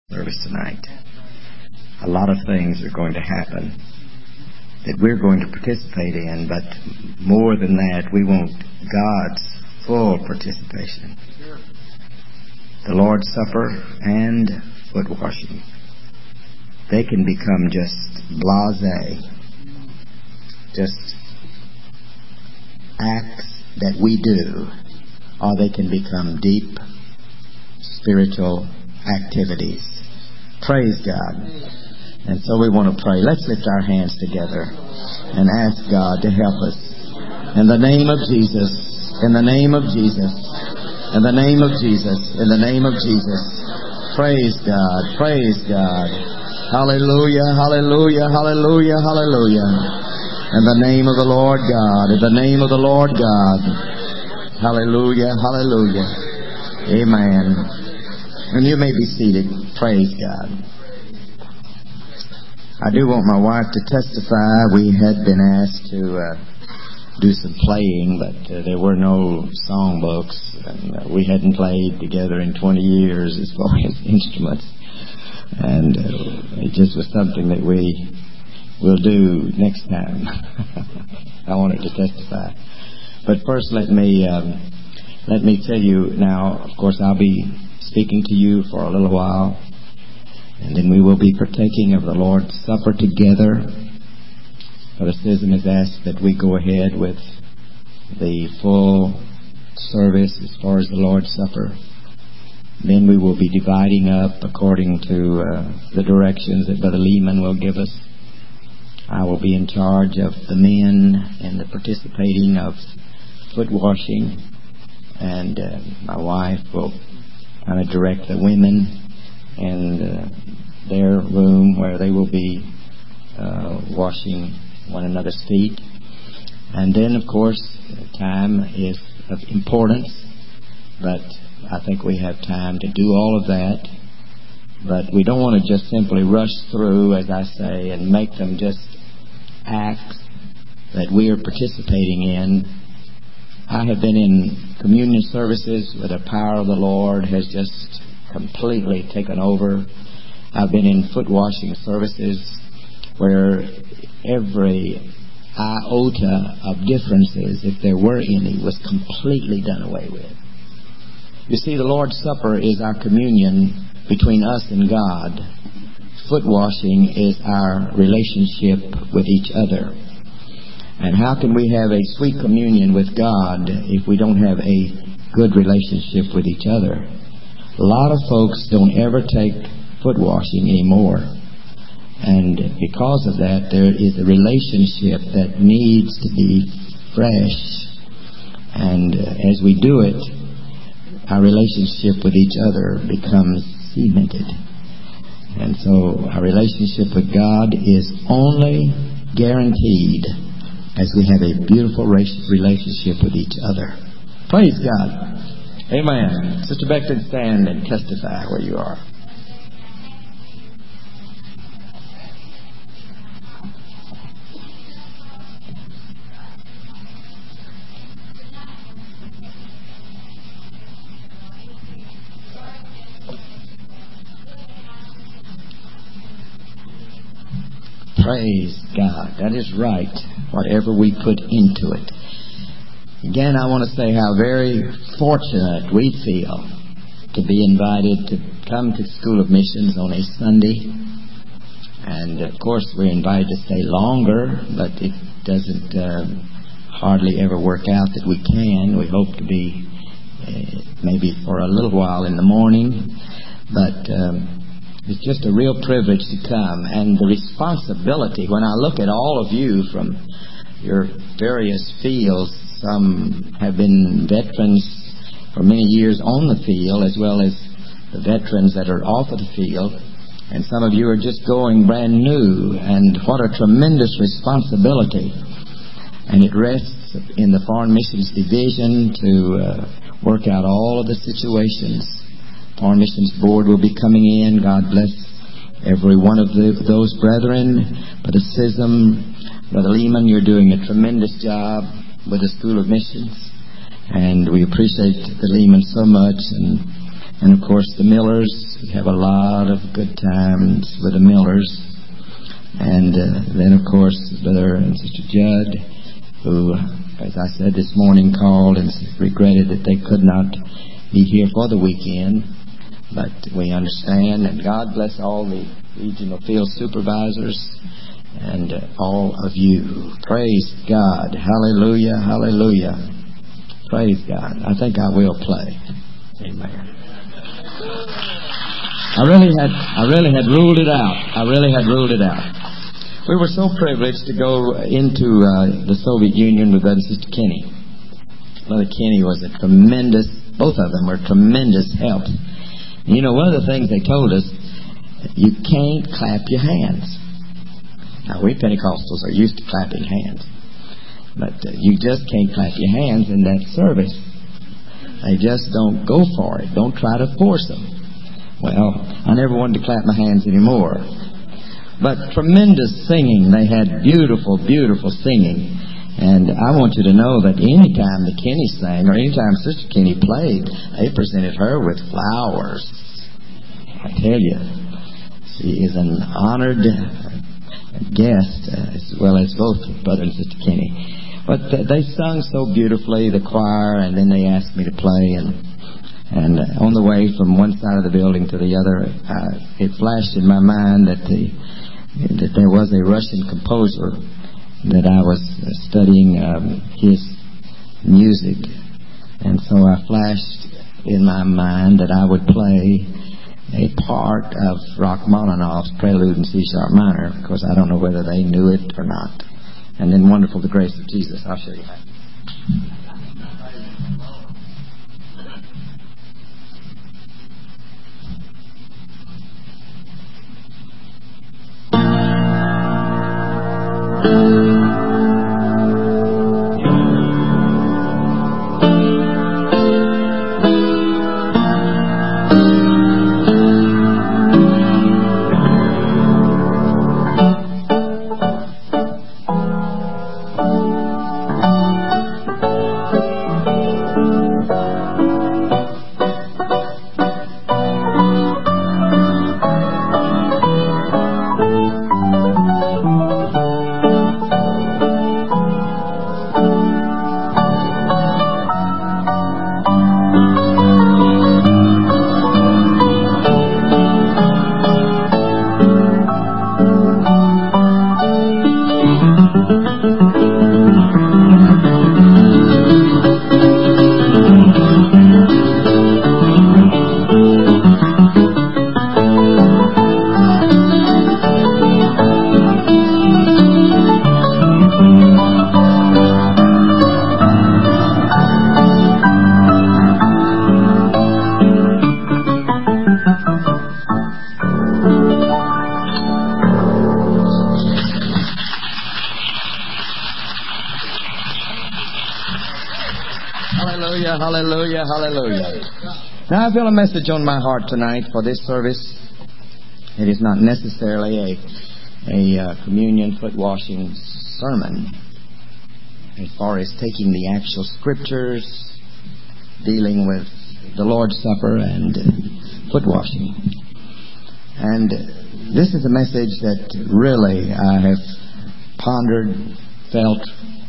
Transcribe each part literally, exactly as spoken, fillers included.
service tonight. A lot of things are going to happen that we're going to participate in, but more than that, we want God's full participation. The Lord's Supper and foot washing, they can become just blasé, just acts that we do, or they can become deep spiritual activities. Praise God. And so we want to pray. Let's lift our hands together and ask God to help us. In the name of Jesus, in the name of Jesus, in the name of Jesus, in the name of Jesus. Praise God, praise God. Hallelujah, hallelujah, hallelujah, hallelujah. In the name of the Lord God, in the name of the Lord God. Hallelujah, hallelujah. Amen. And you may be seated. Praise God. I do want my wife to testify. We had been asked to uh, do some playing, but uh, there were no songbooks, and uh, we hadn't played together in twenty years as far as instruments. And uh, it just was something that we will do next time. I wanted to testify. But first, let me um, let me tell you now. Of course, I'll be speaking to you for a little while, and then we will be partaking of the Lord's Supper together. Brother Sism has asked that we go ahead with the full service as far as the Lord's Supper. Then we will be dividing up according to uh, the directions that Brother Lehman will give us. I will be in charge of the men and the participating of foot washing, and uh, my wife will kind of direct the women in uh, their room where they will be uh, washing one another's feet. And then, of course, time is of importance, but I think we have time to do all of that. But we don't want to just simply rush through, as I say, and make them just acts that we are participating in. I have been in communion services where the power of the Lord has just completely taken over. I've been in foot washing services where every iota of differences, if there were any, was completely done away with. You see, the Lord's Supper is our communion between us and God. Foot washing is our relationship with each other. And how can we have a sweet communion with God if we don't have a good relationship with each other? A lot of folks don't ever take foot washing anymore. And because of that, there is a relationship that needs to be fresh. And uh, as we do it, our relationship with each other becomes cemented. And so our relationship with God is only guaranteed as we have a beautiful relationship with each other. Praise God. Amen. Sister Beckton, stand and testify where you are. Praise God. That is right. Whatever we put into it. Again, I want to say how very fortunate we feel to be invited to come to the School of Missions on a Sunday. And, of course, we're invited to stay longer, but it doesn't um, hardly ever work out that we can. We hope to be uh, maybe for a little while in the morning. But um, it's just a real privilege to come. And the responsibility, when I look at all of you from your various fields, some have been veterans for many years on the field, as well as the veterans that are off of the field. And some of you are just going brand new. And what a tremendous responsibility. And it rests in the Foreign Missions Division to uh, work out all of the situations. Foreign Missions Board will be coming in. God bless every one of the, those brethren. Brother Sism, Brother Lehman, you're doing a tremendous job with the School of Missions. And we appreciate the Lehman so much. And And of course the Millers, we have a lot of good times with the Millers. And uh, then of course Brother and Sister Judd, who, as I said this morning, called and regretted that they could not be here for the weekend. But we understand, and God bless all the regional field supervisors and uh, all of you. Praise God. Hallelujah, hallelujah. Praise God. I think I will play. Amen. I really had I really had ruled it out. I really had ruled it out. We were so privileged to go into uh, the Soviet Union with Brother and Sister Kenny. Brother Kenny was a tremendous, both of them were tremendous help. You know, one of the things they told us, you can't clap your hands. Now, we Pentecostals are used to clapping hands. But uh, you just can't clap your hands in that service. They just don't go for it. Don't try to force them. Well, I never wanted to clap my hands anymore. But tremendous singing. They had beautiful, beautiful singing. And I want you to know that any time the Kenny sang, or any time Sister Kenny played, they presented her with flowers. I tell you, she is an honored guest, as well as both Brother and Sister Kenny. But they sung so beautifully, the choir, and then they asked me to play. And and on the way from one side of the building to the other, uh, it flashed in my mind that the that there was a Russian composer that I was studying um, his music, and so I flashed in my mind that I would play a part of Rachmaninoff's Prelude in C sharp minor. Of course, I don't know whether they knew it or not. And then Wonderful the Grace of Jesus. I'll show you that. Hallelujah, hallelujah. Now I feel a message on my heart tonight for this service. It is not necessarily a, a uh, communion foot washing sermon as far as taking the actual scriptures, dealing with the Lord's Supper and uh, foot washing. And uh, this is a message that really I have pondered, felt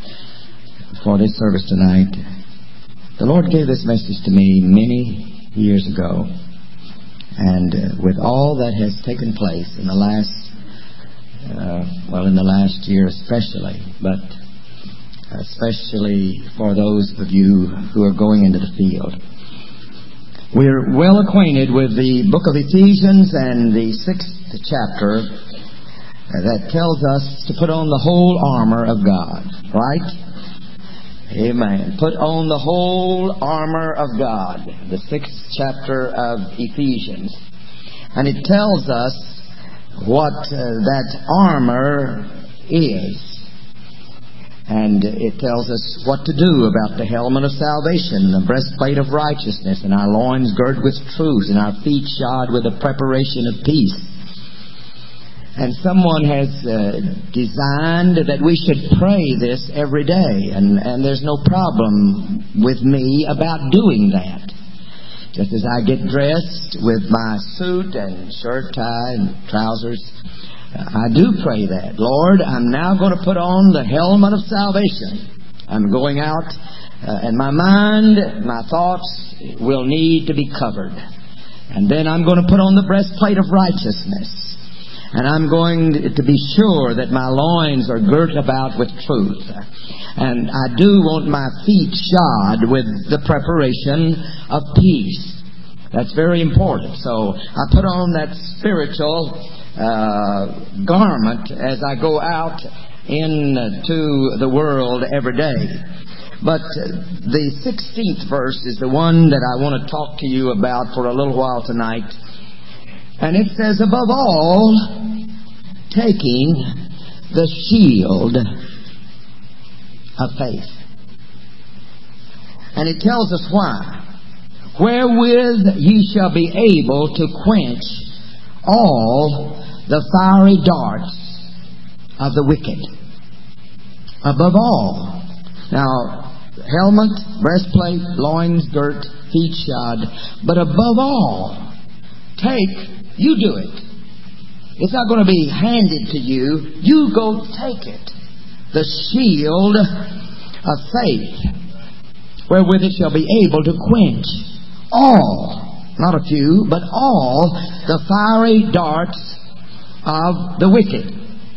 for this service tonight. The Lord gave this message to me many years ago, and uh, with all that has taken place in the last, uh, well, in the last year especially, but especially for those of you who are going into the field. We're well acquainted with the book of Ephesians and the sixth chapter uh, that tells us to put on the whole armor of God, right? Amen. Put on the whole armor of God. The sixth chapter of Ephesians. And it tells us what uh, that armor is. And it tells us what to do about the helmet of salvation, the breastplate of righteousness, and our loins girded with truth, and our feet shod with the preparation of peace. And someone has uh, designed that we should pray this every day. And, and there's no problem with me about doing that. Just as I get dressed with my suit and shirt, tie, and trousers, I do pray that. Lord, I'm now going to put on the helmet of salvation. I'm going out, uh, and my mind, my thoughts will need to be covered. And then I'm going to put on the breastplate of righteousness. And I'm going to be sure that my loins are girt about with truth. And I do want my feet shod with the preparation of peace. That's very important. So I put on that spiritual uh, garment as I go out into the world every day. But the sixteenth verse is the one that I want to talk to you about for a little while tonight. And it says, above all, taking the shield of faith. And it tells us why. Wherewith ye shall be able to quench all the fiery darts of the wicked. Above all. Now, helmet, breastplate, loins girt, feet shod. But above all, take, you do it. It's not going to be handed to you. You go take it. The shield of faith, wherewith it shall be able to quench all, not a few, but all the fiery darts of the wicked.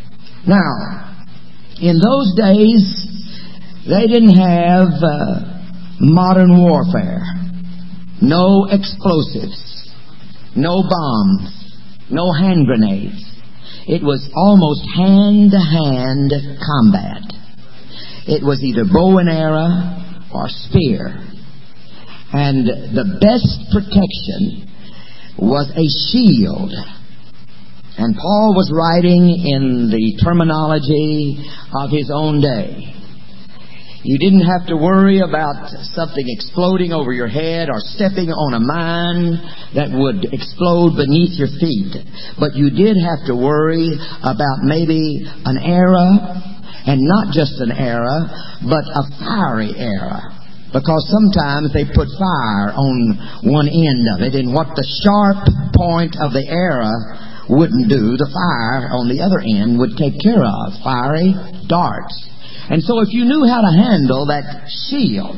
Now, in those days, they didn't have uh, modern warfare. No explosives. No bombs. No hand grenades. It was almost hand-to-hand combat. It was either bow and arrow or spear. And the best protection was a shield. And Paul was writing in the terminology of his own day. You didn't have to worry about something exploding over your head or stepping on a mine that would explode beneath your feet. But you did have to worry about maybe an arrow, and not just an arrow, but a fiery arrow. Because sometimes they put fire on one end of it, and what the sharp point of the arrow wouldn't do, the fire on the other end would take care of. Fiery darts. And so if you knew how to handle that shield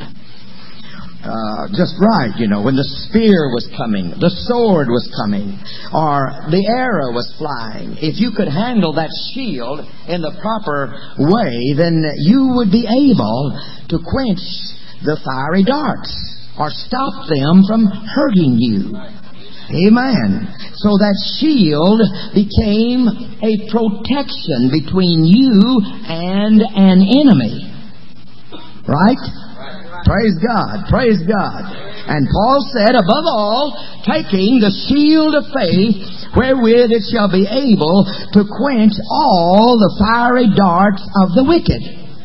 uh, just right, you know, when the spear was coming, the sword was coming, or the arrow was flying, if you could handle that shield in the proper way, then you would be able to quench the fiery darts or stop them from hurting you. Amen. So that shield became a protection between you and an enemy. Right? Praise God. Praise God. And Paul said, above all, taking the shield of faith, wherewith it shall be able to quench all the fiery darts of the wicked.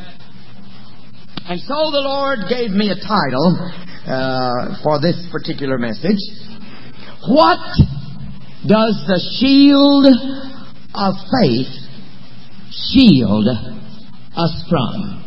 And so the Lord gave me a title uh, for this particular message. What does the shield of faith shield us from?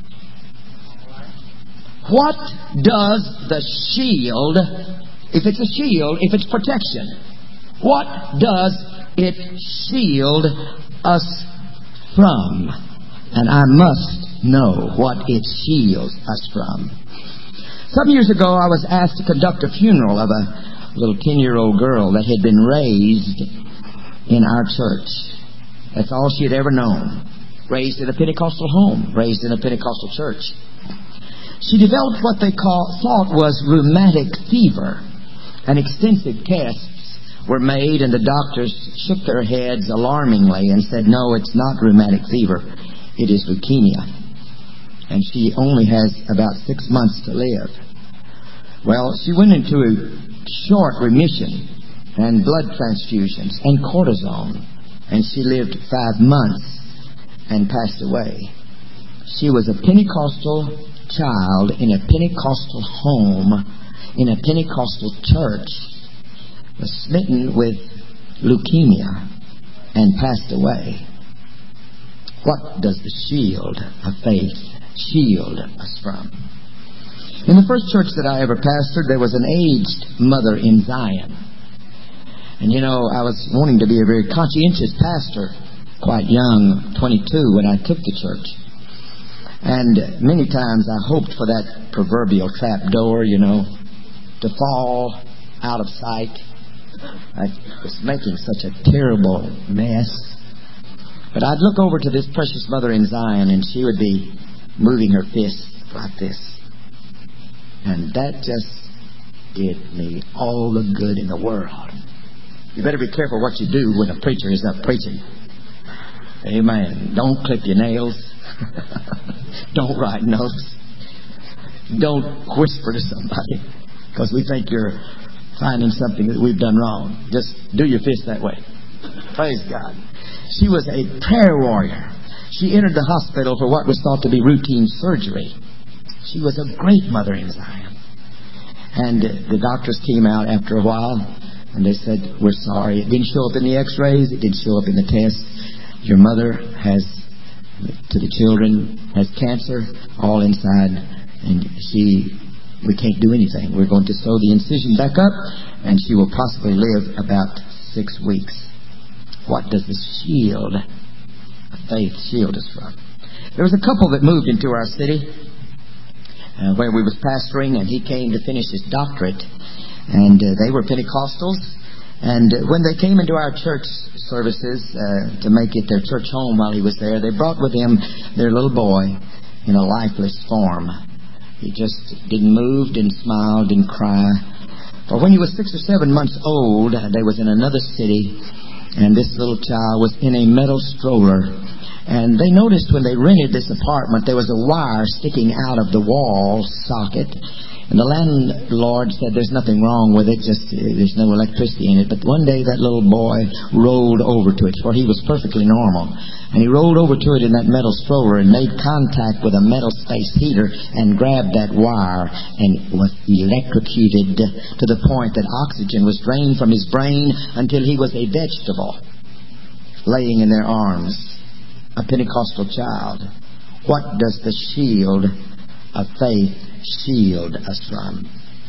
What does the shield, if it's a shield, if it's protection, what does it shield us from? And I must know what it shields us from. Some years ago, I was asked to conduct a funeral of a little ten-year-old girl that had been raised in our church. That's all she had ever known. Raised in a Pentecostal home. Raised in a Pentecostal church. She developed what they call, thought was rheumatic fever. And extensive tests were made, and the doctors shook their heads alarmingly and said, no, it's not rheumatic fever. It is leukemia. And she only has about six months to live. Well, she went into a short remission and blood transfusions and cortisone, and she lived five months and passed away. She was a Pentecostal child in a Pentecostal home in a Pentecostal church, was smitten with leukemia and passed away. What does the shield of faith shield us from? In the first church that I ever pastored, there was an aged mother in Zion. And you know, I was wanting to be a very conscientious pastor, quite young, twenty-two, when I took the church. And many times I hoped for that proverbial trap door, you know, to fall out of sight. I was making such a terrible mess. But I'd look over to this precious mother in Zion, and she would be moving her fist like this. And that just did me all the good in the world. You better be careful what you do when a preacher is up preaching. Amen. Don't clip your nails. Don't write notes. Don't whisper to somebody because we think you're finding something that we've done wrong. Just do your fist that way. Praise God. She was a prayer warrior. She entered the hospital for what was thought to be routine surgery. She was a great mother in Zion. And the doctors came out after a while and they said, we're sorry. It didn't show up in the x-rays. It didn't show up in the tests. Your mother has, to the children, has cancer all inside. And she, we can't do anything. We're going to sew the incision back up and she will possibly live about six weeks. What does the shield of faith shield us from? There was a couple that moved into our city uh, where we was pastoring, and he came to finish his doctorate. And uh, they were Pentecostals. And uh, when they came into our church services uh, to make it their church home while he was there, they brought with them their little boy in a lifeless form. He just didn't move, didn't smile, didn't cry. For when he was six or seven months old, they was in another city. And this little child was in a metal stroller. And they noticed when they rented this apartment, there was a wire sticking out of the wall socket. And the landlord said there's nothing wrong with it, just there's no electricity in it. But one day that little boy rolled over to it, for he was perfectly normal. And he rolled over to it in that metal stroller and made contact with a metal space heater and grabbed that wire and was electrocuted to the point that oxygen was drained from his brain until he was a vegetable laying in their arms. A Pentecostal child. What does the shield of faith shield us from?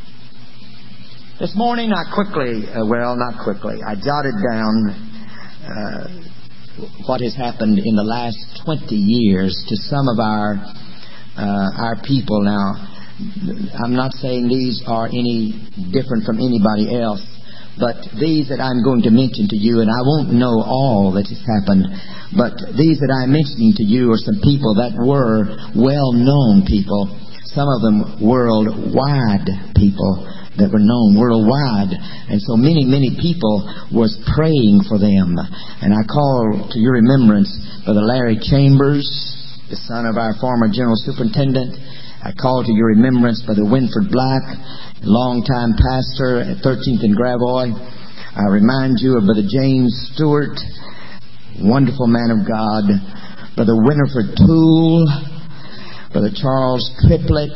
This morning I quickly, uh, well not quickly, I jotted down uh, what has happened in the last twenty years to some of our uh, our people. Now, I'm not saying these are any different from anybody else, but these that I'm going to mention to you, and I won't know all that has happened, but these that I'm mentioning to you are some people that were well-known people, some of them worldwide people that were known worldwide. And so many, many people was praying for them. And I call to your remembrance Brother Larry Chambers, the son of our former General Superintendent. I call to your remembrance Brother Winford Black, longtime pastor at thirteenth and Gravois. I remind you of Brother James Stewart, wonderful man of God. Brother Winifred Toole, Brother Charles Triplett,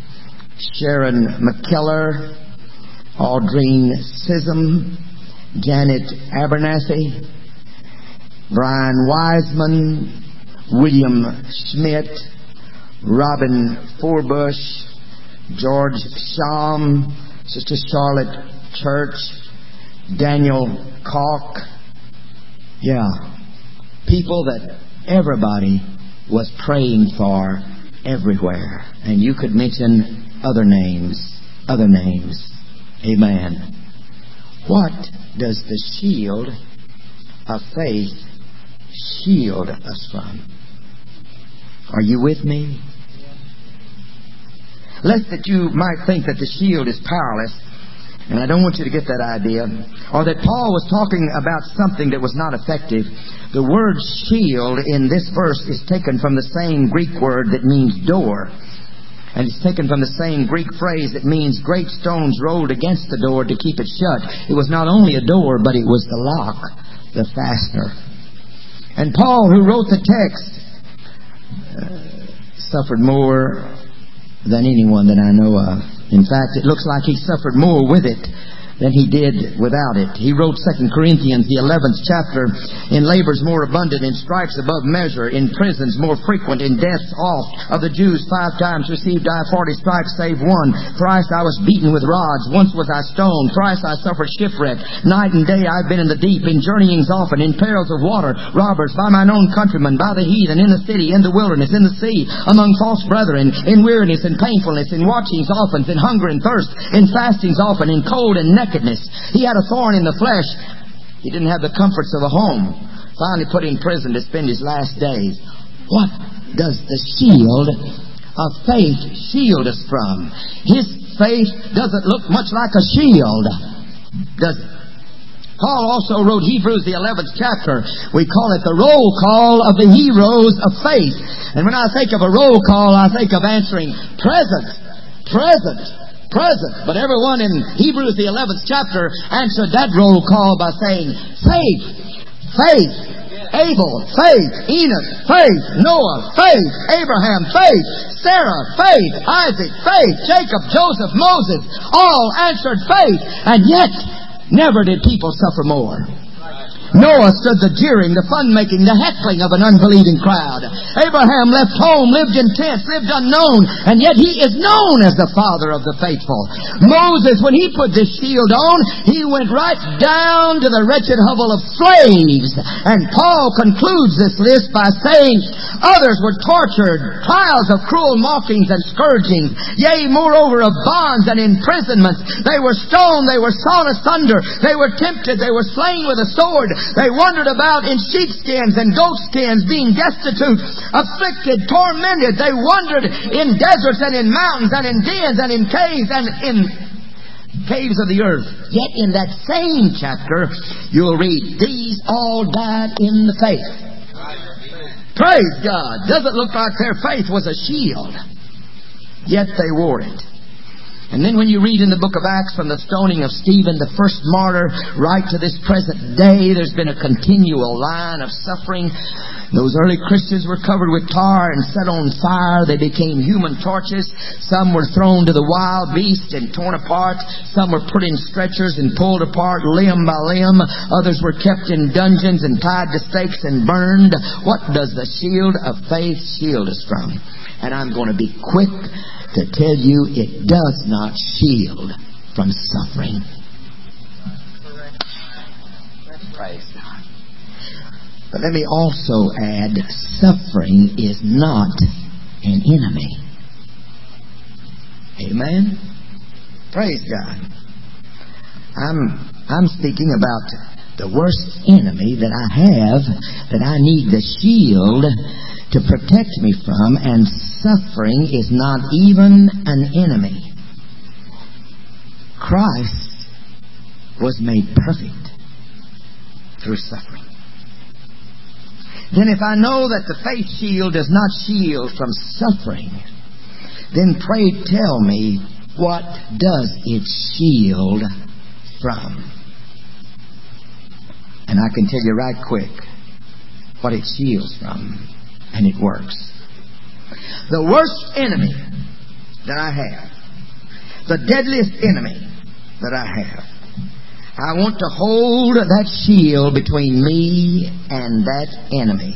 Sharon McKellar, Audrine Sissom, Janet Abernathy, Brian Wiseman, William Schmidt, Robin Forbush, George Sham, Sister Charlotte Church, Daniel Kalk. Yeah, people that everybody was praying for everywhere. And you could mention other names, other names. Amen. What does the shield of faith shield us from? Are you with me? Lest that you might think that the shield is powerless, and I don't want you to get that idea, or that Paul was talking about something that was not effective. The word shield in this verse is taken from the same Greek word that means door. And it's taken from the same Greek phrase that means great stones rolled against the door to keep it shut. It was not only a door, but it was the lock, the fastener. And Paul, who wrote the text, uh, suffered more than anyone that I know of. In fact, it looks like he suffered more with it than he did without it. He wrote Second Corinthians, the eleventh chapter, in labors more abundant, in stripes above measure, in prisons more frequent, in deaths oft. Of the Jews five times received I forty stripes, save one. Thrice I was beaten with rods, once was I stoned, thrice I suffered shipwreck. Night and day I've been in the deep, in journeyings often, in perils of water, robbers, by mine own countrymen, by the heathen, in the city, in the wilderness, in the sea, among false brethren, in weariness and painfulness, in watchings often, in hunger and thirst, in fastings often, in cold and nakedness. He had a thorn in the flesh. He didn't have the comforts of a home. Finally put in prison to spend his last days. What does the shield of faith shield us from? His faith doesn't look much like a shield, does it? Paul also wrote Hebrews, the eleventh chapter. We call it the roll call of the heroes of faith. And when I think of a roll call, I think of answering present, present, present. But everyone in Hebrews, the eleventh chapter, answered that roll call by saying, faith, faith, Abel, faith, Enoch, faith, Noah, faith, Abraham, faith, Sarah, faith, Isaac, faith, Jacob, Joseph, Moses, all answered faith. And yet, never did people suffer more. Noah stood the jeering, the fun-making, the heckling of an unbelieving crowd. Abraham left home, lived in tents, lived unknown, and yet he is known as the father of the faithful. Moses, when he put this shield on, he went right down to the wretched hovel of slaves. And Paul concludes this list by saying, others were tortured, trials of cruel mockings and scourgings, yea, moreover, of bonds and imprisonments. They were stoned, they were sawn asunder, they were tempted, they were slain with a sword. They wandered about in sheepskins and goatskins, being destitute, afflicted, tormented. They wandered in deserts and in mountains and in dens and in caves and in caves of the earth. Yet in that same chapter, you'll read, these all died in the faith. Praise God. Doesn't look like their faith was a shield, yet they wore it. And then when you read in the book of Acts from the stoning of Stephen, the first martyr, right to this present day, there's been a continual line of suffering. Those early Christians were covered with tar and set on fire. They became human torches. Some were thrown to the wild beasts and torn apart. Some were put in stretchers and pulled apart limb by limb. Others were kept in dungeons and tied to stakes and burned. What does the shield of faith shield us from? And I'm going to be quick to tell you, it does not shield from suffering. Praise God. But let me also add, suffering is not an enemy. Amen? Praise God. I'm, I'm speaking about the worst enemy that I have, that I need the shield to protect me from, and suffering is not even an enemy. Christ was made perfect through suffering. Then if I know that the faith shield does not shield from suffering, then pray tell me, what does it shield from? And I can tell you right quick what it shields from. And it works. The worst enemy that I have, the deadliest enemy that I have, I want to hold that shield between me and that enemy.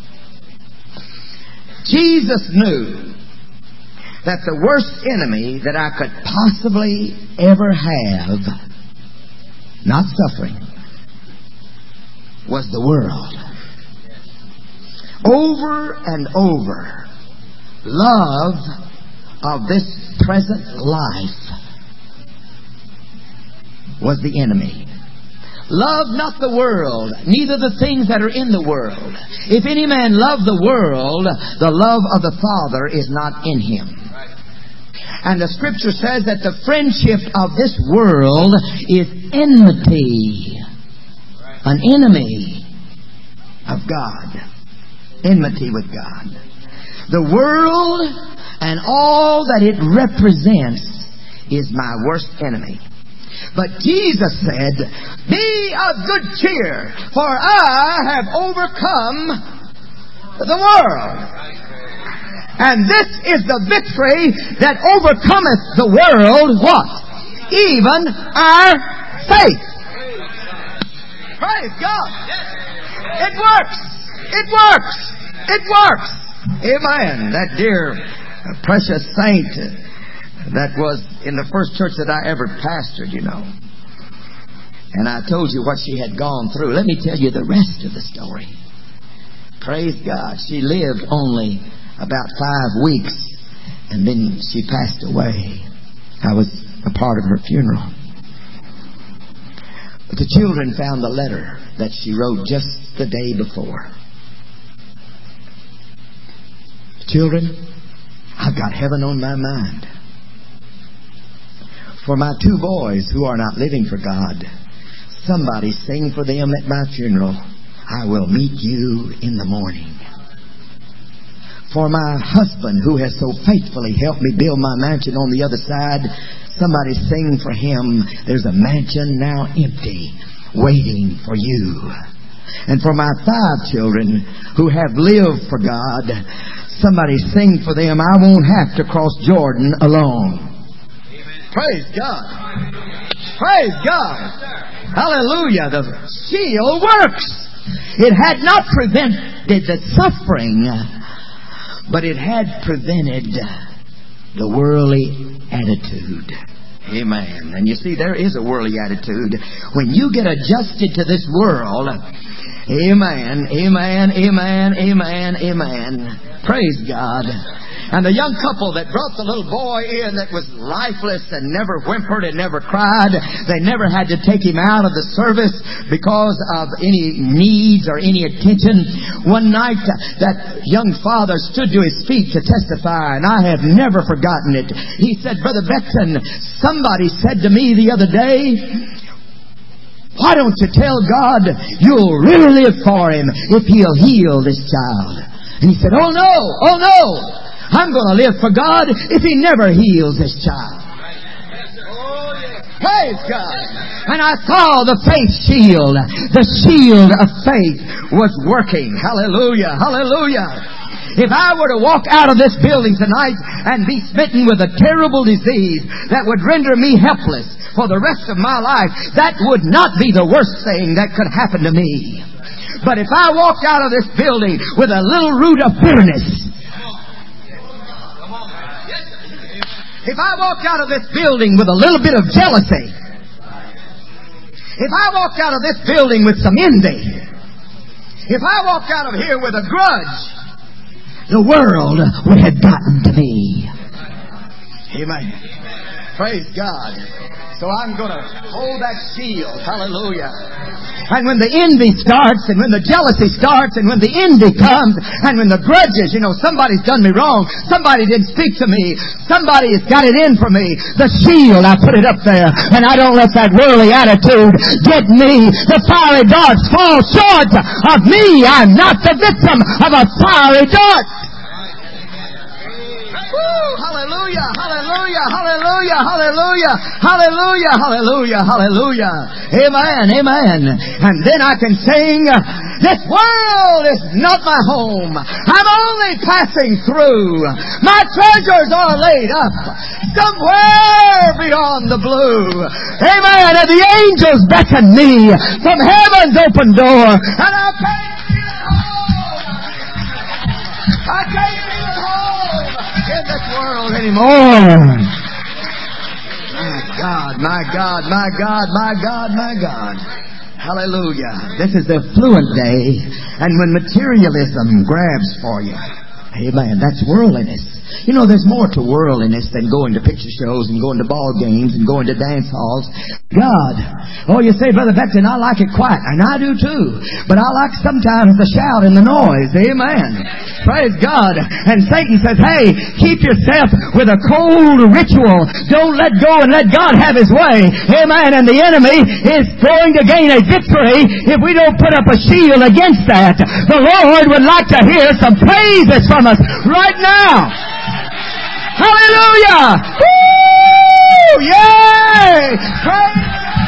Jesus knew that the worst enemy that I could possibly ever have, not suffering, was the world. Over and over, love of this present life was the enemy. Love not the world, neither the things that are in the world. If any man love the world, the love of the Father is not in him. And the Scripture says that the friendship of this world is enmity, an enemy of God. Enmity with God. The world and all that it represents is my worst enemy. But Jesus said, be of good cheer, for I have overcome the world. And this is the victory that overcometh the world, what? Even our faith. Praise God. It works. It works. It works. Amen. That dear, precious saint that was in the first church that I ever pastored, you know. And I told you what she had gone through. Let me tell you the rest of the story. Praise God. She lived only about five weeks, and then she passed away. I was a part of her funeral. But the children found the letter that she wrote just the day before. Children, I've got heaven on my mind. For my two boys who are not living for God, somebody sing for them at my funeral, I will meet you in the morning. For my husband who has so faithfully helped me build my mansion on the other side, somebody sing for him, there's a mansion now empty, waiting for you. And for my five children who have lived for God, somebody sing for them, I won't have to cross Jordan alone. Amen. Praise God. Praise God. Hallelujah. The shield works. It had not prevented the suffering, but it had prevented the worldly attitude. Amen. And you see, there is a worldly attitude. When you get adjusted to this world, amen, amen, amen, amen, amen. Praise God. And the young couple that brought the little boy in that was lifeless and never whimpered and never cried, they never had to take him out of the service because of any needs or any attention. One night, that young father stood to his feet to testify, and I have never forgotten it. He said, Brother Beckton, somebody said to me the other day, why don't you tell God you'll really live for Him if He'll heal this child? And he said, oh no, oh no, I'm going to live for God if He never heals this child. Praise God. And I saw the faith shield. The shield of faith was working. Hallelujah, hallelujah. If I were to walk out of this building tonight and be smitten with a terrible disease that would render me helpless for the rest of my life, that would not be the worst thing that could happen to me. But if I walked out of this building with a little root of bitterness, if I walked out of this building with a little bit of jealousy, if I walked out of this building with some envy, if I walked out of here with a grudge, the world would have gotten to me. Amen. Praise God. So I'm going to hold that shield. Hallelujah. And when the envy starts, and when the jealousy starts, and when the envy comes, and when the grudges, you know, somebody's done me wrong, somebody didn't speak to me, somebody has got it in for me, the shield, I put it up there, and I don't let that worldly attitude get me. The fiery darts fall short of me. I'm not the victim of a fiery dart. Woo! Hallelujah, hallelujah, hallelujah, hallelujah, hallelujah, hallelujah, hallelujah. Amen, amen. And then I can sing, this world is not my home. I'm only passing through. My treasures are laid up somewhere beyond the blue. Amen. And the angels beckon me from heaven's open door. And I can't feel home. I can't feel home in this world anymore. My God, my God, my God, my God, my God. Hallelujah. This is the affluent day. And when materialism grabs for you, amen, that's worldliness. You know, there's more to worldliness than going to picture shows and going to ball games and going to dance halls. God. Oh, you say, Brother Beckton, I like it quiet. And I do too. But I like sometimes the shout and the noise. Amen. Praise God. And Satan says, hey, keep yourself with a cold ritual. Don't let go and let God have His way. Amen. And the enemy is going to gain a victory if we don't put up a shield against that. The Lord would like to hear some praises from us right now. Hallelujah! Woo! Yay! Praise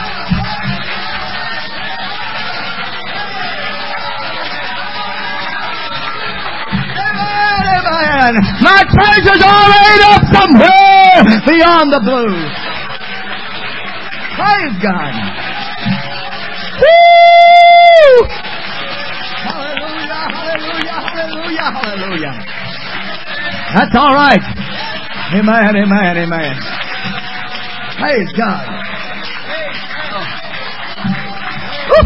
Amen, amen. My treasures are laid up somewhere beyond the blue. Praise God. hallelujah, hallelujah. That's all right. Amen, amen, amen. Praise God. Woo.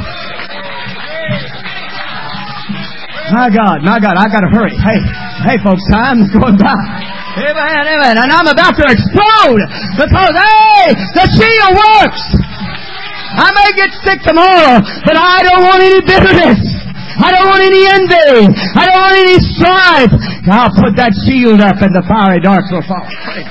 My God, my God, I gotta hurry. Hey, hey folks, time's going by. Amen, amen. And I'm about to explode because, hey, the shield works. I may get sick tomorrow, but I don't want any bitterness. I don't want any envy. I don't want any strife. I'll put that shield up and the fiery darts will fall.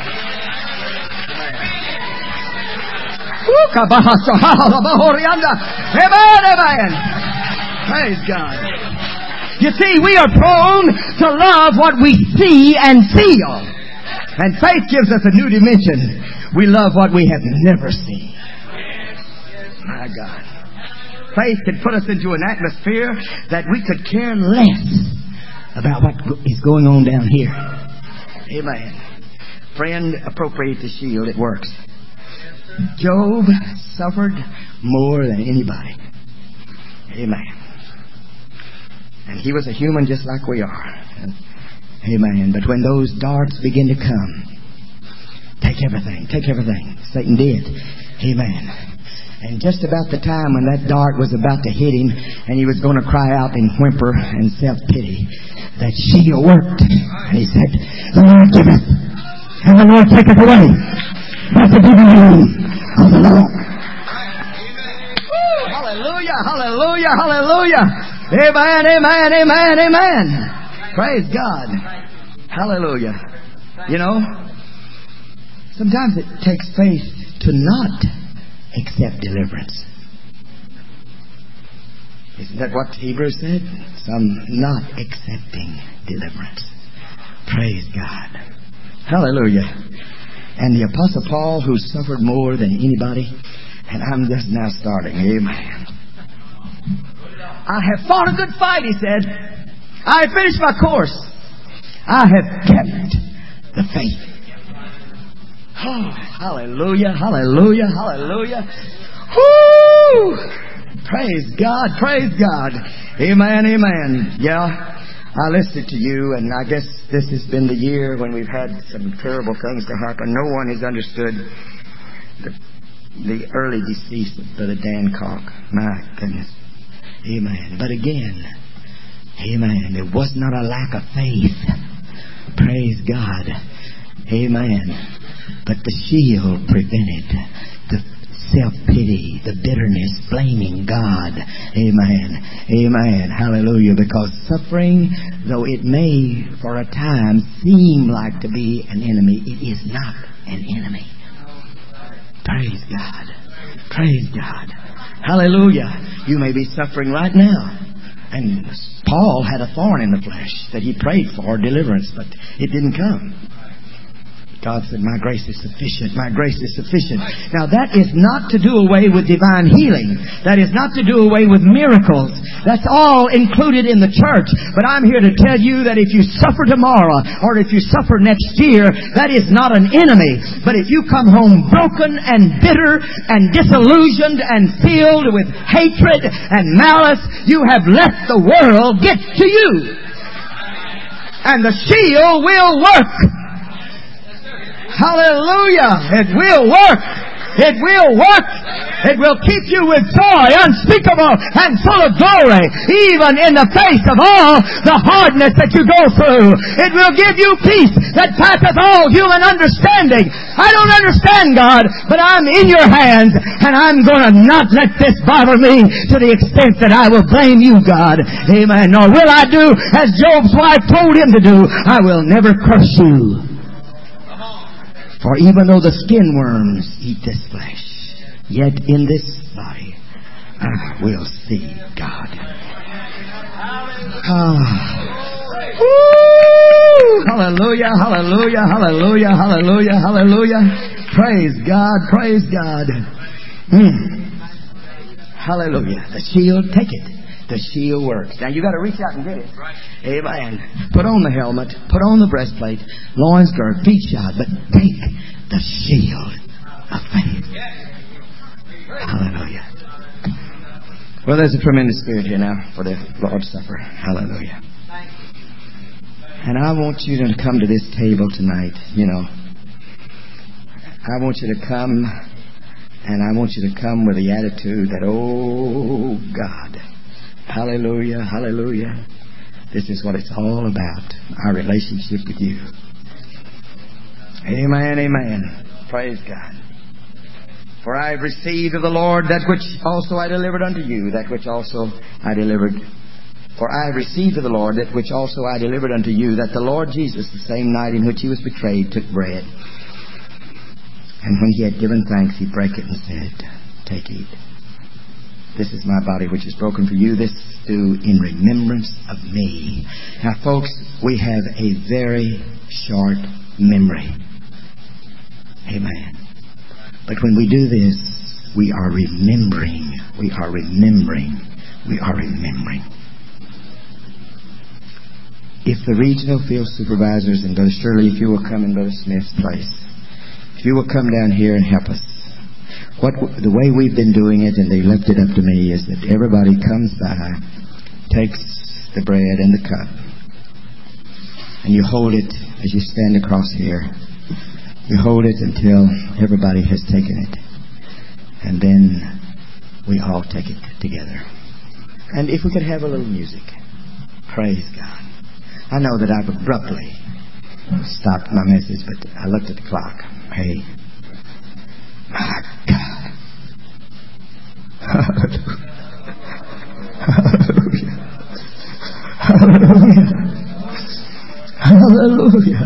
Amen, amen. Praise God. You see, we are prone to love what we see and feel. And faith gives us a new dimension. We love what we have never seen. My God. Faith can put us into an atmosphere that we could care less about what is going on down here. Amen. Friend, appropriate the shield. It works. Job suffered more than anybody. Amen. And he was a human just like we are. Amen. But when those darts begin to come, take everything, take everything. Satan did. Amen. And just about the time when that dart was about to hit him and he was going to cry out in whimper and self-pity, that shield worked. And he said, the Lord giveth and the Lord taketh away. That's the giving room of the Lord. Woo, hallelujah, hallelujah, hallelujah. Amen, amen, amen, amen. Praise God. Hallelujah. You know, sometimes it takes faith to not accept deliverance. Isn't that what Hebrews said? Some not accepting deliverance. Praise God. Hallelujah. And the Apostle Paul, who suffered more than anybody, and I'm just now starting. Amen. I have fought a good fight, he said. I have finished my course. I have kept the faith. Oh, hallelujah, hallelujah, hallelujah. Woo! Praise God, praise God. Amen, amen. Yeah, I listened to you, and I guess this has been the year when we've had some terrible things to happen. No one has understood the, the early decease of Brother Dan Cock. My goodness. Amen. But again, amen, it was not a lack of faith. Praise God. Amen. But the shield prevented the self-pity, the bitterness, blaming God. Amen. Amen. Hallelujah. Because suffering, though it may for a time seem like to be an enemy, it is not an enemy. Praise God. Praise God. Hallelujah. You may be suffering right now. And Paul had a thorn in the flesh that he prayed for deliverance, but it didn't come. God said, my grace is sufficient. My grace is sufficient. Now that is not to do away with divine healing. That is not to do away with miracles. That's all included in the church. But I'm here to tell you that if you suffer tomorrow or if you suffer next year, that is not an enemy. But if you come home broken and bitter and disillusioned and filled with hatred and malice, you have let the world get to you. And the shield will work. Hallelujah. It will work. It will work. It will keep you with joy unspeakable and full of glory, even in the face of all the hardness that you go through. It will give you peace that passeth all human understanding. I don't understand, God, but I'm in your hands, and I'm going to not let this bother me to the extent that I will blame you, God. Amen. Nor will I do as Job's wife told him to do. I will never curse you. For even though the skin worms eat this flesh, yet in this body I will see God. Ah. Woo! Hallelujah, hallelujah, hallelujah, hallelujah, hallelujah. Praise God, praise God. Mm. Hallelujah. The shield, take it. The shield works. Now you got to reach out and get it. Amen. Put on the helmet. Put on the breastplate. Loins girt. Feet shod. But take the shield of faith. Hallelujah. Well, there's a tremendous spirit here now for the Lord's Supper. Hallelujah. And I want you to come to this table tonight, you know. I want you to come, and I want you to come with the attitude that, oh, God, hallelujah, hallelujah. This is what it's all about, our relationship with you. Amen, amen. Praise God. For I have received of the Lord that which also I delivered unto you, that which also I delivered. For I have received of the Lord that which also I delivered unto you, that the Lord Jesus, the same night in which he was betrayed, took bread. And when he had given thanks, he brake it and said, Take, eat. This is my body which is broken for you. This do in remembrance of me. Now, folks, we have a very short memory. Amen. But when we do this, we are remembering. We are remembering. We are remembering. If the regional field supervisors and Brother Shirley, if you will come in Brother Smith's place, if you will come down here and help us. What the way we've been doing it, and they left it up to me, is that everybody comes by, takes the bread and the cup, and you hold it as you stand across here. You hold it until everybody has taken it, and then we all take it together. And if we could have a little music, praise God. I know that I've abruptly stopped my message, but I looked at the clock. Hey, my God. Hallelujah. Hallelujah. Hallelujah.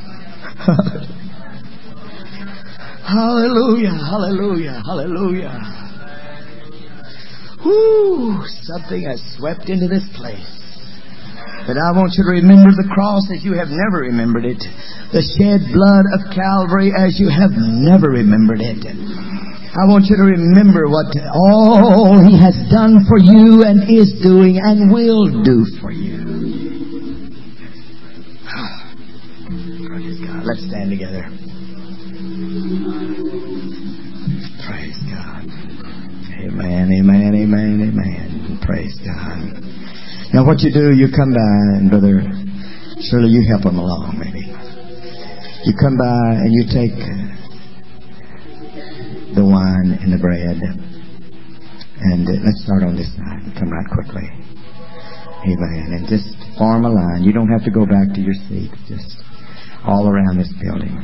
Hallelujah. Hallelujah. Hallelujah. Whoo! Something has swept into this place. But I want you to remember the cross as you have never remembered it. The shed blood of Calvary as you have never remembered it. I want you to remember what all He has done for you and is doing and will do for you. Praise God. Let's stand together. Praise God. Amen, amen, amen, amen. Praise God. Now what you do, you come by, and Brother Shirley, you help them along maybe. You come by and you take the wine and the bread. And uh, let's start on this side. Come right quickly. Amen. And just form a line. You don't have to go back to your seat. Just all around this building.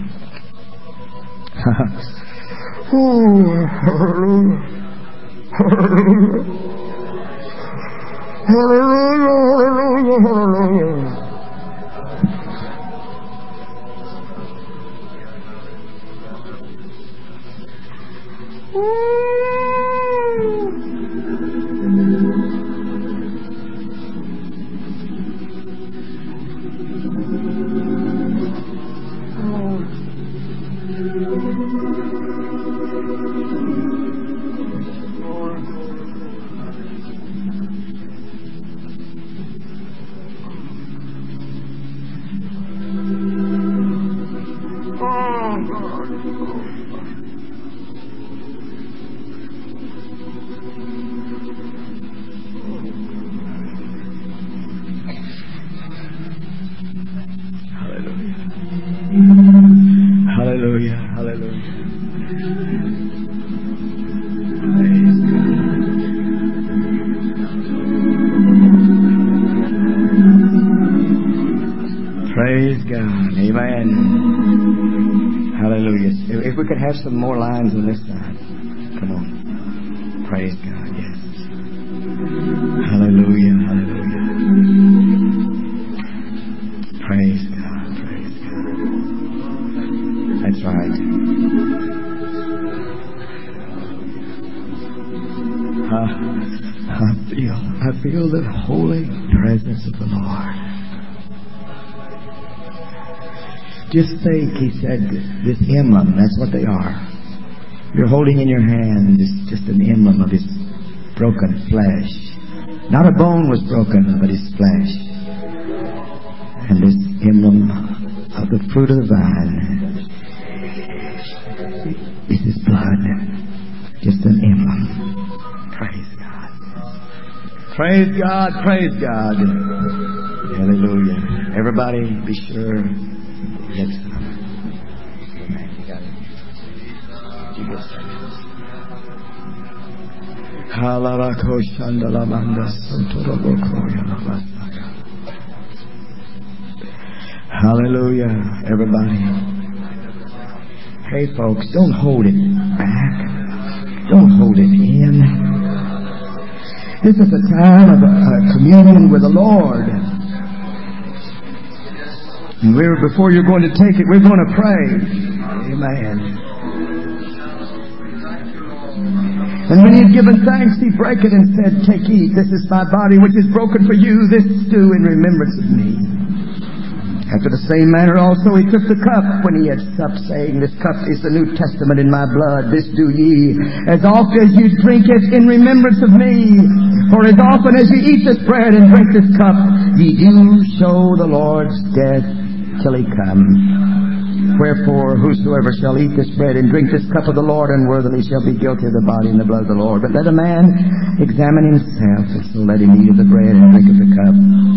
Oh, hallelujah. Hallelujah. Hallelujah, hallelujah, hallelujah. Hallelujah, hallelujah. Praise God. Praise God. Amen. Hallelujah. If, if we could have some more lines on this side. Come on. Praise God, yes. Hallelujah, hallelujah. Praise God, praise God. That's right. Uh, I feel, I feel the holy presence of the Lord. Just think, he said, this emblem, that's what they are. You're holding in your hand this, just an emblem of His broken flesh. Not a bone was broken, but His flesh. And this emblem of the fruit of the vine is His blood. Just an emblem. Praise God. Praise God, praise God. Hallelujah. Everybody be sure. Yes. Amen. You got it. You get started. Hallelujah, everybody. Hey, folks, don't hold it back. Don't hold it in. This is a time of uh, communion with the Lord. And we're, before you're going to take it, we're going to pray. Amen. And when he had given thanks, he brake it and said, "Take, eat. This is my body, which is broken for you. This do in remembrance of me." After the same manner also he took the cup when he had supped, saying, "This cup is the New Testament in my blood. This do ye, as oft as you drink it, in remembrance of me. For as often as ye eat this bread and drink this cup, ye do show the Lord's death till he come. Wherefore, whosoever shall eat this bread and drink this cup of the Lord unworthily shall be guilty of the body and the blood of the Lord. But let a man examine himself, and so let him eat of the bread and drink of the cup."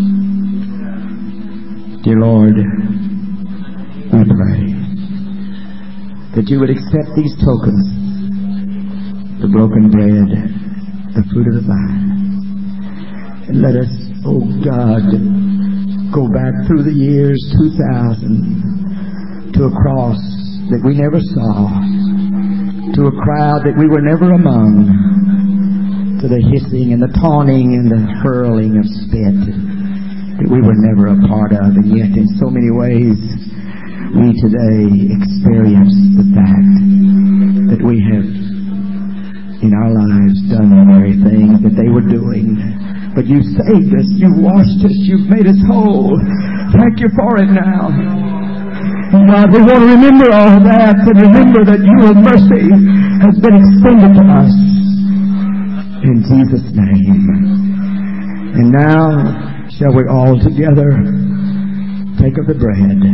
Dear Lord, we pray that you would accept these tokens, the broken bread, the fruit of the vine, and let us, oh God, go back through the years two thousand to a cross that we never saw, to a crowd that we were never among, to the hissing and the taunting and the hurling of spit that we were never a part of. And yet in so many ways we today experience the fact that we have in our lives done the very things that they were doing. But you saved us, you washed us, you've made us whole. Thank you for it now. God, we want to remember all that, and remember that your mercy has been extended to us in Jesus' name. And now shall we all together take of the bread,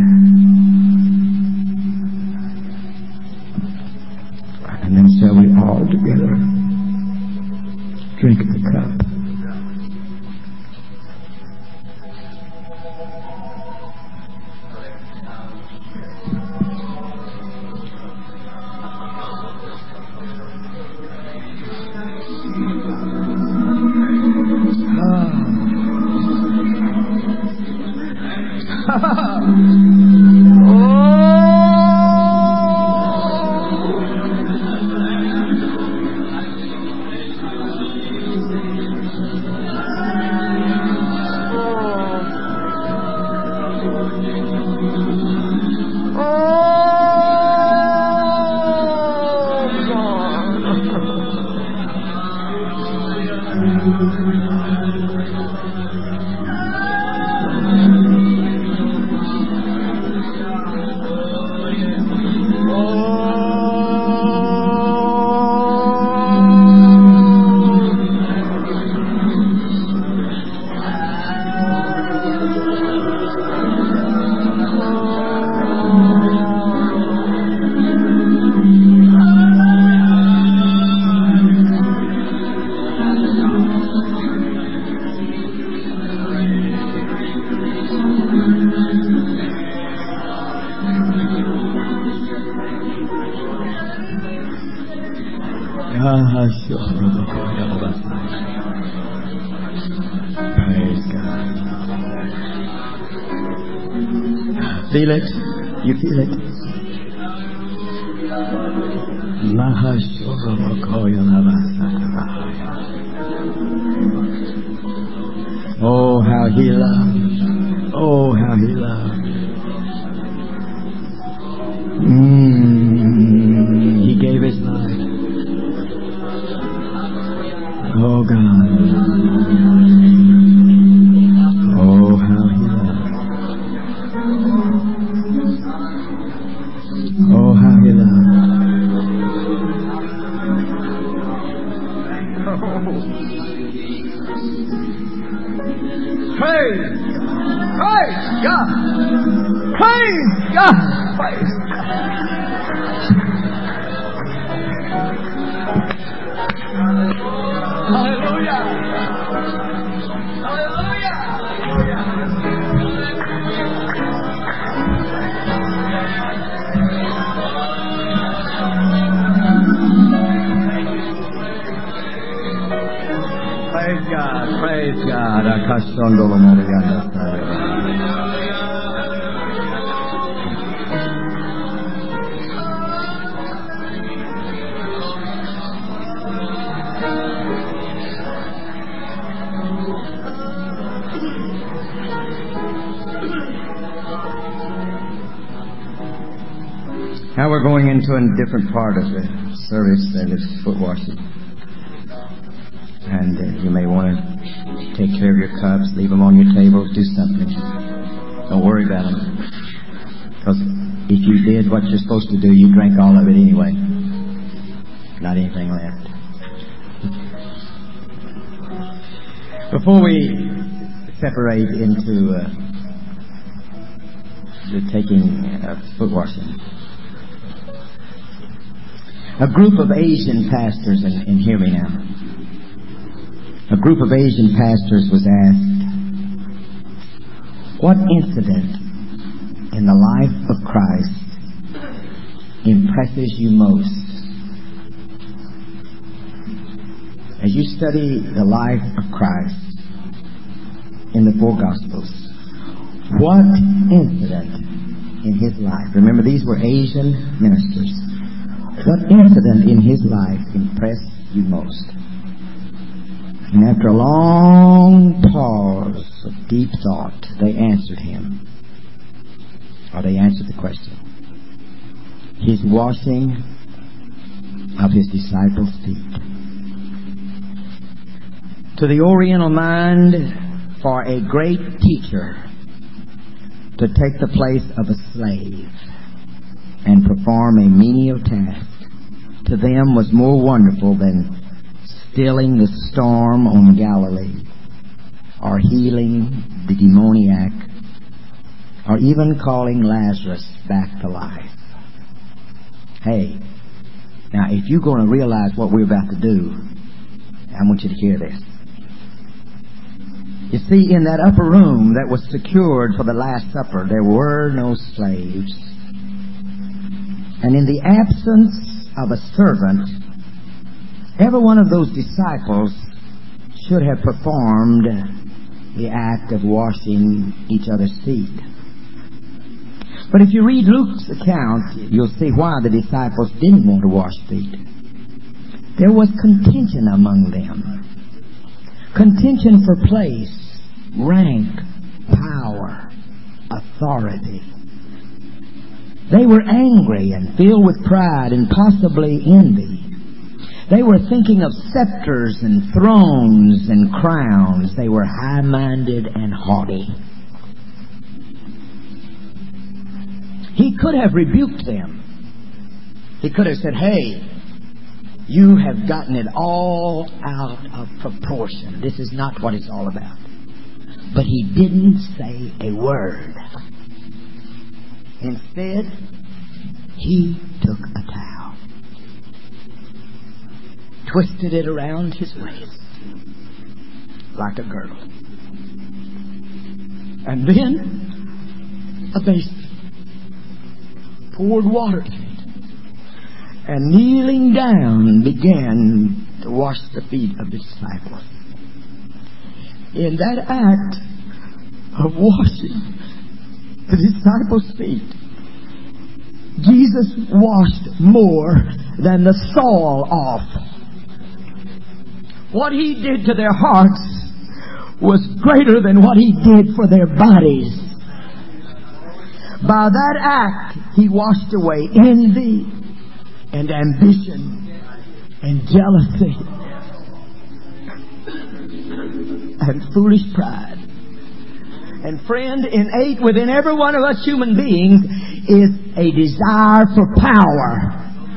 and then shall we all together drink of the cup. Praise God. Feel it? You feel it? Oh, how he loves. Oh, how he loves. Mm, he gave his life. Oh, God. Oh, how he loves. Oh, how he loves. Praise! Praise God! Praise God! Praise God! Hallelujah! Hallelujah! Now we're going into a different part of the service that is foot washing. And uh, you may want to take care of your cups, leave them on your table, do something. Don't worry about them. Because if you did what you're supposed to do, you drank all of it anyway. Not anything left. Before we separate into uh, the taking of foot washing, a group of Asian pastors, and, and hear me now, a group of Asian pastors was asked, what incident in the life of Christ impresses you most? As you study the life of Christ in the four Gospels, what incident in His life, remember these were Asian ministers, what incident in His life impressed you most? And after a long pause of deep thought, they answered him. Or they answered the question. His washing of His disciples' feet. To the Oriental mind, for a great teacher to take the place of a slave and perform a menial task, to them was more wonderful than stilling the storm on Galilee, or healing the demoniac, or even calling Lazarus back to life. Hey, now if you're going to realize what we're about to do, I want you to hear this. You see, in that upper room that was secured for the Last Supper, there were no slaves. And in the absence of a servant, every one of those disciples should have performed the act of washing each other's feet. But if you read Luke's account, you'll see why the disciples didn't want to wash feet. There was contention among them. Contention for place, rank, power, authority. They were angry and filled with pride and possibly envy. They were thinking of scepters and thrones and crowns. They were high-minded and haughty. He could have rebuked them. He could have said, hey, you have gotten it all out of proportion. This is not what it's all about. But He didn't say a word. Instead, He took a towel, twisted it around His waist like a girdle, and then a basin, poured water in it, and kneeling down began to wash the feet of the disciples. In that act of washing the disciples' feet, Jesus washed more than the soil off. What He did to their hearts was greater than what He did for their bodies. By that act, He washed away envy and ambition and jealousy and foolish pride. And friend, innate within every one of us human beings is a desire for power.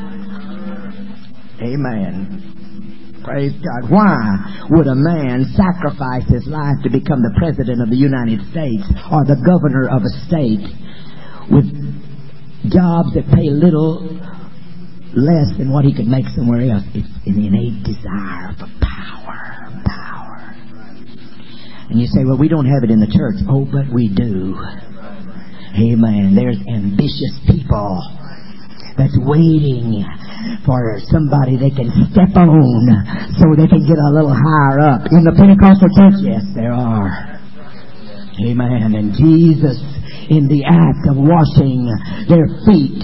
Amen. Praise God. Why would a man sacrifice his life to become the President of the United States or the governor of a state with jobs that pay little less than what he could make somewhere else? It's an innate desire for power. Power. And you say, well, we don't have it in the church. Oh, but we do. Amen. There's ambitious people that's waiting for somebody they can step on so they can get a little higher up. In the Pentecostal church, yes, there are. Amen. And Jesus, in the act of washing their feet.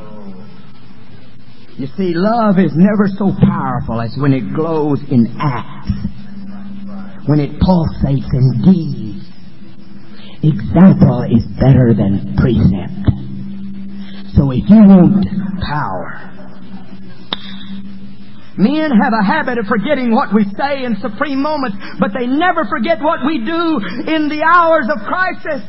You see, love is never so powerful as when it glows in acts, when it pulsates in deeds. Example is better than precept. So if you want power, men have a habit of forgetting what we say in supreme moments, but they never forget what we do in the hours of crisis.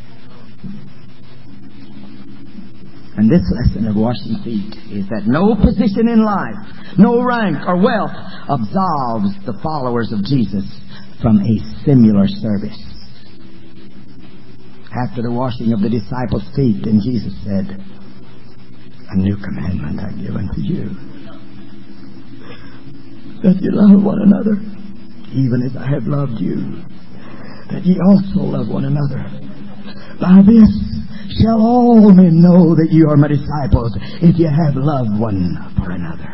And this lesson of washing feet is that no position in life, no rank or wealth absolves the followers of Jesus from a similar service. After the washing of the disciples' feet, and Jesus said, "A new commandment I give unto you, that ye love one another, even as I have loved you, that ye also love one another. By this shall all men know that you are my disciples, if you have love one for another."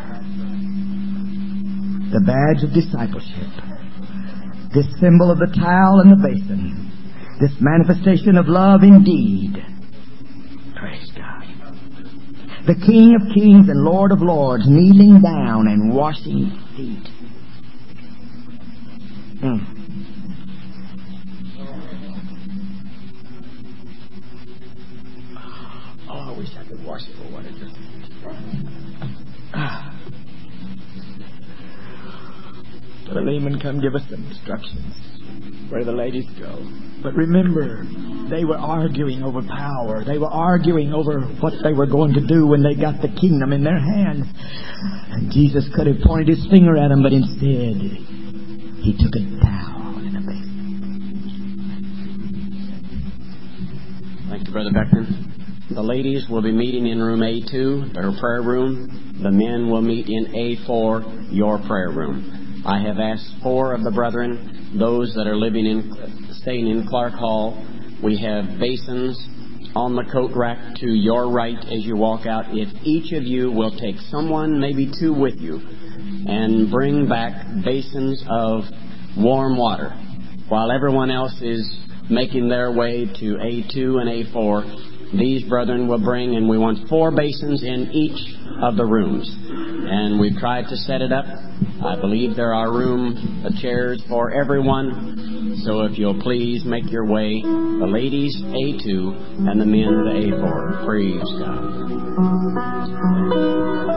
The badge of discipleship, this symbol of the towel and the basin, this manifestation of love indeed. Praise God. The King of Kings and Lord of Lords kneeling down and washing feet. Mm. Oh, I wish I could wash it for one of you. Ah. Brother Lehman, come give us some instructions where the ladies go. But remember, they were arguing over power. They were arguing over what they were going to do when they got the kingdom in their hands. And Jesus could have pointed his finger at them, but instead, he took a towel and a basin. Thank you, Brother Beckman. The ladies will be meeting in room A two, their prayer room. The men will meet in A four, your prayer room. I have asked four of the brethren, those that are living in, staying in Clark Hall, we have basins on the coat rack to your right as you walk out. If each of you will take someone, maybe two with you, and bring back basins of warm water, while everyone else is making their way to A two and A four, these brethren will bring, and we want four basins in each of the rooms. And we've tried to set it up. I believe there are room, uh, chairs for everyone. So if you'll please make your way, the ladies A two and the men to A four. Praise God.